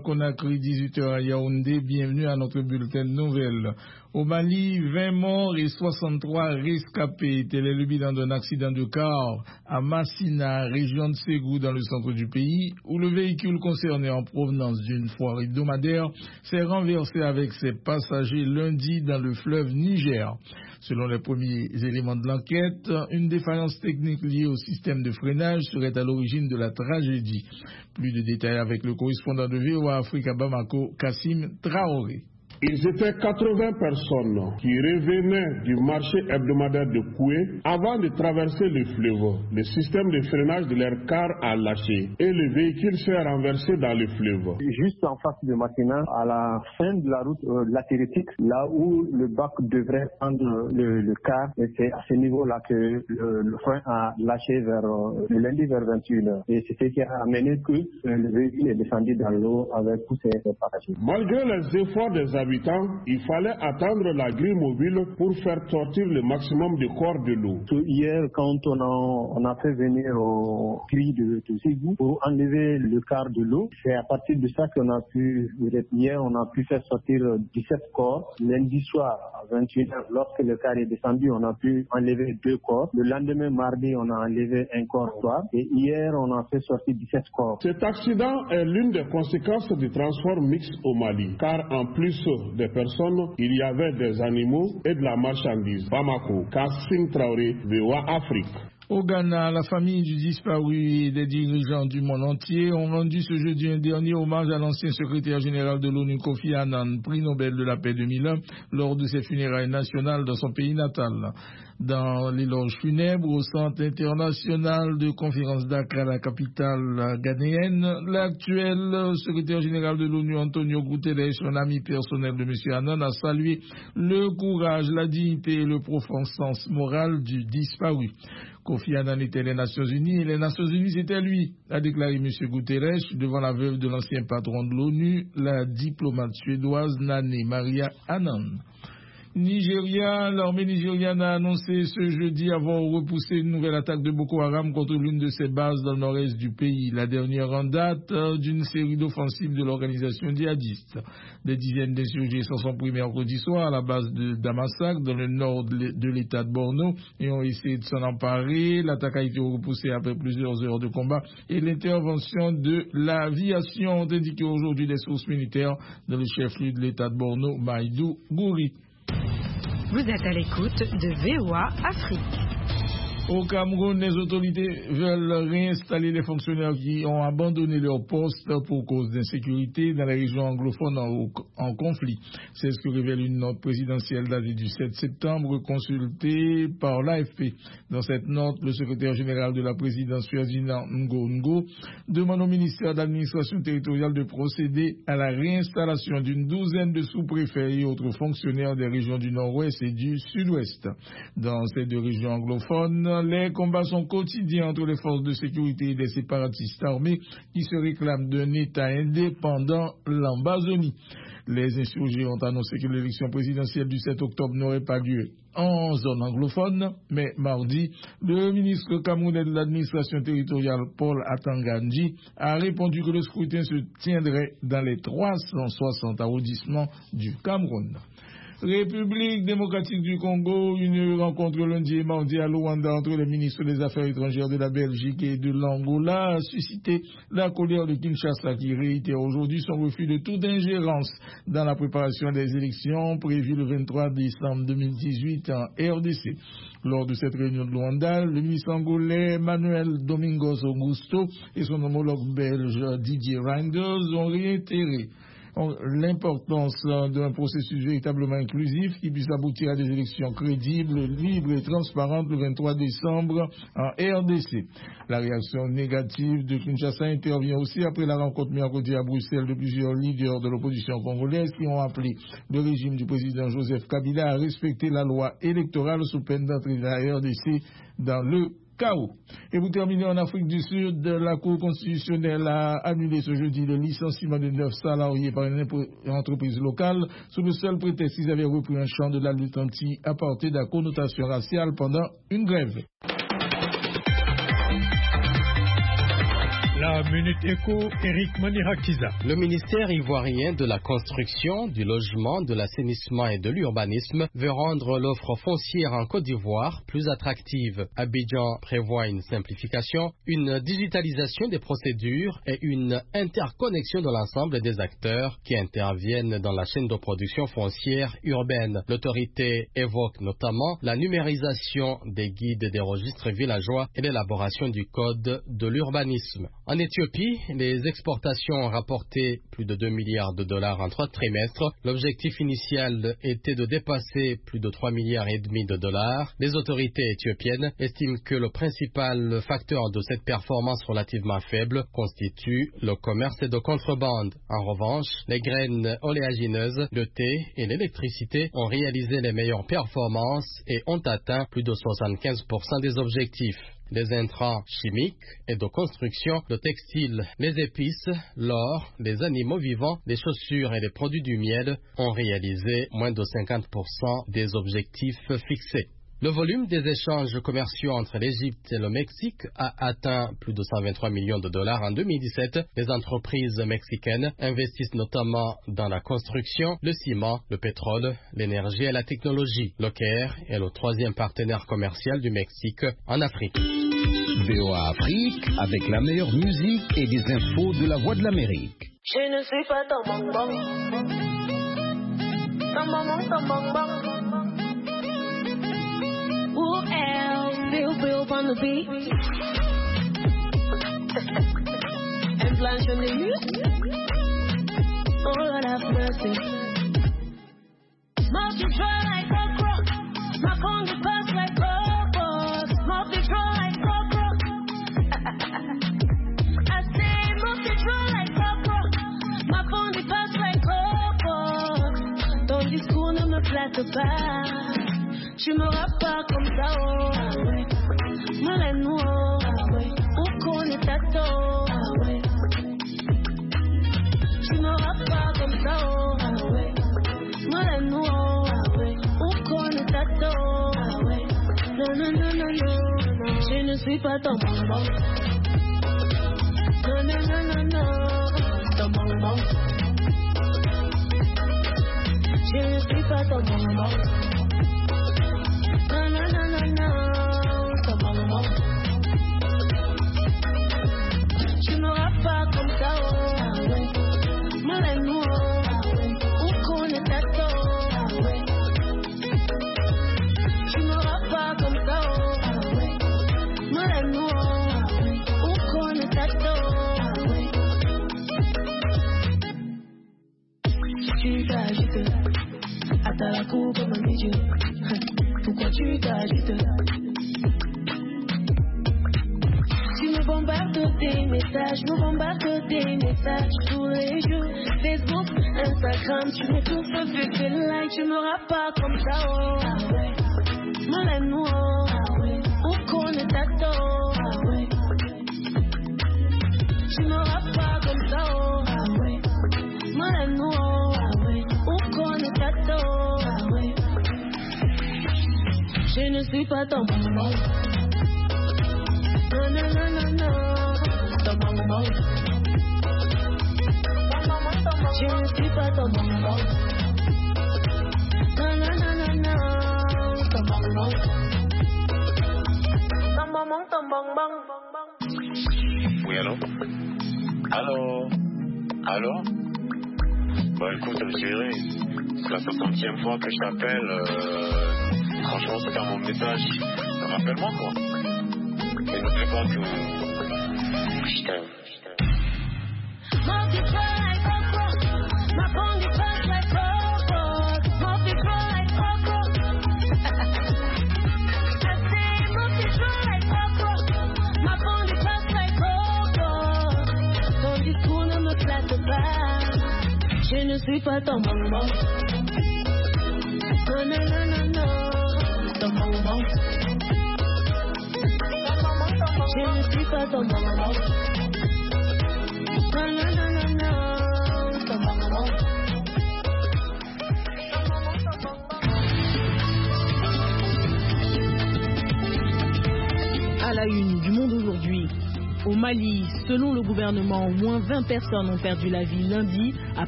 Conakry, 18h à Yaoundé. Bienvenue à notre bulletin de nouvelles. Au Mali, 20 morts et 63 rescapés. Tel est le bilan d'un accident de car à Massina, région de Ségou, dans le centre du pays, où le véhicule concerné en provenance d'une foire hebdomadaire s'est renversé avec ses passagers lundi dans le fleuve Niger. Selon les premiers éléments de l'enquête, une défaillance technique liée au système de freinage serait à l'origine de la tragédie. Plus de détails avec le correspondant de VOA Afrique à Bamako, Kassim Traoré. Ils étaient 80 personnes qui revenaient du marché hebdomadaire de Koué avant de traverser le fleuve. Le système de freinage de leur car a lâché et le véhicule s'est renversé dans le fleuve. Juste en face de Matina, à la fin de la route latéritique, là où le bac devrait prendre le car, et c'est à ce niveau-là que le frein a lâché le lundi vers 21h. Et c'est ce qui a amené que le véhicule est descendu dans l'eau avec tous ses passagers. Malgré les efforts des habitants, il fallait attendre la grille mobile pour faire sortir le maximum de corps de l'eau. Hier, quand on a fait venir au grille de Ségou pour enlever le quart de l'eau, c'est à partir de ça qu'on a pu, hier, on a pu faire sortir 17 corps. Lundi soir, à 21h, lorsque le quart est descendu, on a pu enlever 2 corps. Le lendemain, mardi, on a enlevé un corps soir. Et hier, on a fait sortir 17 corps. Cet accident est l'une des conséquences du transport mixte au Mali, car en plus des personnes, il y avait des animaux et de la marchandise. Bamako, Kassim Traoré, VOA Afrique. Au Ghana, la famille du disparu et des dirigeants du monde entier ont rendu ce jeudi un dernier hommage à l'ancien secrétaire général de l'ONU Kofi Annan, prix Nobel de la paix 2001, lors de ses funérailles nationales dans son pays natal. Dans l'éloge funèbre au Centre international de conférence d'Accra, la capitale ghanéenne, l'actuel secrétaire général de l'ONU, Antonio Guterres, un ami personnel de M. Annan, a salué le courage, la dignité et le profond sens moral du disparu. Kofi Annan était les Nations Unies et les Nations Unies c'était lui, a déclaré M. Guterres devant la veuve de l'ancien patron de l'ONU, la diplomate suédoise Nane Maria Annan. Nigeria, l'armée nigériane a annoncé ce jeudi avoir repoussé une nouvelle attaque de Boko Haram contre l'une de ses bases dans le nord-est du pays, la dernière en date d'une série d'offensives de l'organisation djihadiste. Des dizaines d'insurgés s'en sont pris mercredi soir à la base de Damasak, dans le nord de l'état de Borno, et ont essayé de s'en emparer. L'attaque a été repoussée après plusieurs heures de combat et l'intervention de l'aviation, ont indiqué aujourd'hui les sources militaires dans le chef-lieu de l'état de Borno, Maïdougouri. Vous êtes à l'écoute de VOA Afrique. Au Cameroun, les autorités veulent réinstaller les fonctionnaires qui ont abandonné leur poste pour cause d'insécurité dans les régions anglophones en conflit. C'est ce que révèle une note présidentielle datée du 7 septembre consultée par l'AFP. Dans cette note, le secrétaire général de la présidence, Ferdinand Ngo, demande au ministère de l'administration territoriale de procéder à la réinstallation d'une douzaine de sous-préfets et autres fonctionnaires des régions du nord-ouest et du sud-ouest. Dans ces deux régions anglophones, les combats sont quotidiens entre les forces de sécurité et les séparatistes armés qui se réclament d'un État indépendant, l'Ambazonie. Les insurgés ont annoncé que l'élection présidentielle du 7 octobre n'aurait pas lieu en zone anglophone, mais mardi, le ministre camerounais de l'administration territoriale, Paul Atanganji, a répondu que le scrutin se tiendrait dans les 360 arrondissements du Cameroun. République démocratique du Congo, une rencontre lundi et mardi à Luanda entre les ministres des Affaires étrangères de la Belgique et de l'Angola a suscité la colère de Kinshasa qui réitère aujourd'hui son refus de toute ingérence dans la préparation des élections prévues le 23 décembre 2018 en RDC. Lors de cette réunion de Luanda, le ministre angolais Manuel Domingos Augusto et son homologue belge Didier Reinders ont réitéré l'importance d'un processus véritablement inclusif qui puisse aboutir à des élections crédibles, libres et transparentes le 23 décembre en RDC. La réaction négative de Kinshasa intervient aussi après la rencontre mercredi à Bruxelles de plusieurs leaders de l'opposition congolaise qui ont appelé le régime du président Joseph Kabila à respecter la loi électorale sous peine d'entrer la RDC dans le chaos. Et vous terminez en Afrique du Sud, la Cour constitutionnelle a annulé ce jeudi le licenciement de 9 salariés par une entreprise locale sous le seul prétexte qu'ils avaient repris un champ de la lutte anti-apartheid à connotation raciale pendant une grève. La VOA Minute Éco, Eric Manirakiza. Le ministère ivoirien de la Construction, du Logement, de l'Assainissement et de l'Urbanisme veut rendre l'offre foncière en Côte d'Ivoire plus attractive. Abidjan prévoit une simplification, une digitalisation des procédures et une interconnexion de l'ensemble des acteurs qui interviennent dans la chaîne de production foncière urbaine. L'autorité évoque notamment la numérisation des guides des registres villageois et l'élaboration du code de l'urbanisme. En Éthiopie, les exportations ont rapporté plus de 2 milliards de dollars en 3 trimestres. L'objectif initial était de dépasser plus de 3 milliards et demi de dollars. Les autorités éthiopiennes estiment que le principal facteur de cette performance relativement faible constitue le commerce de contrebande. En revanche, les graines oléagineuses, le thé et l'électricité ont réalisé les meilleures performances et ont atteint plus de 75% des objectifs. Les intrants chimiques et de construction, le textile, les épices, l'or, les animaux vivants, les chaussures et les produits du miel ont réalisé moins de 50% des objectifs fixés. Le volume des échanges commerciaux entre l'Égypte et le Mexique a atteint plus de 123 millions de dollars en 2017. Les entreprises mexicaines investissent notamment dans la construction, le ciment, le pétrole, l'énergie et la technologie. Le Caire est le troisième partenaire commercial du Mexique en Afrique. VOA Afrique avec la meilleure musique et des infos de la Voix de l'Amérique. Je ne suis pas ton bonbon. Ton bonbon. Who else will on the beat? And Blanche on the youth? Oh Lord have mercy. Multi-try like okra. My Congo pass like robots. Multi-try like okra. I say multi-try like okra. Ma Congo pass like robots. Ton discours ne me flatte pas. Tu me rappes pas comme ça, oh, ah ouais. Malène, oh, ah ouais. Où connaît ta tôt, ah ouais. Tu me rappes pas comme ça, oh, ah ouais. Malène, oh, ah ouais. Où connaît ta tôt, ah ouais. Non, non, non, non, non. Je ne suis pas ton bonbon. Non, non, non, non, non. Ton bonbon. Je ne suis pas ton bonbon. No, no, no, no, no, ton bonbon. Tu m'auras pas comme ça, oh, ah ouais. Malène, oh, ah ouais. Où connaît ta tôt, ah ouais. Tu m'auras pas comme ça, oh, ah ouais. Malène, oh, ah ouais. Où connaît ta tôt, ah ouais. Tu t'agites, à la cour comme un idiot. Pourquoi tu t'agites? Tu me bombardes des messages, tous les jours. Facebook, Instagram, tu m'étouffes vu que like. Tu me rappes pas comme ça, oh, ah ouais. Malène, oh, ah ouais. Où connaît ta tôt, ah ouais. Tu me rappes pas comme ça, oh, ah ouais. Malène, oh, ah ouais. Où connaît ta tôt, ah ouais. Je ne suis pas ton bonbon. Non, non, non, non, non. Ton bonbon. Je ne suis pas ton bonbon. Non, non, non, non, non. Ton bonbon. Ton bonbon. Oui, allô? Allô? Bah écoute, chérie, c'est la 60e fois que je t'appelle. Franchement, c'est dans mon message. Rappelle-moi, quoi. Et n'oublie pas que je t'aime. Ton discours ne me flatte pas. Je ne suis pas ton bonbon. Non, non, non, non, non. Ton bonbon. Je ne suis pas ton bonbon. Non, non, non, non, non. Ton bonbon. À la une du Monde aujourd'hui, au Mali. Mali, selon le gouvernement, au moins 20 personnes ont perdu la vie lundi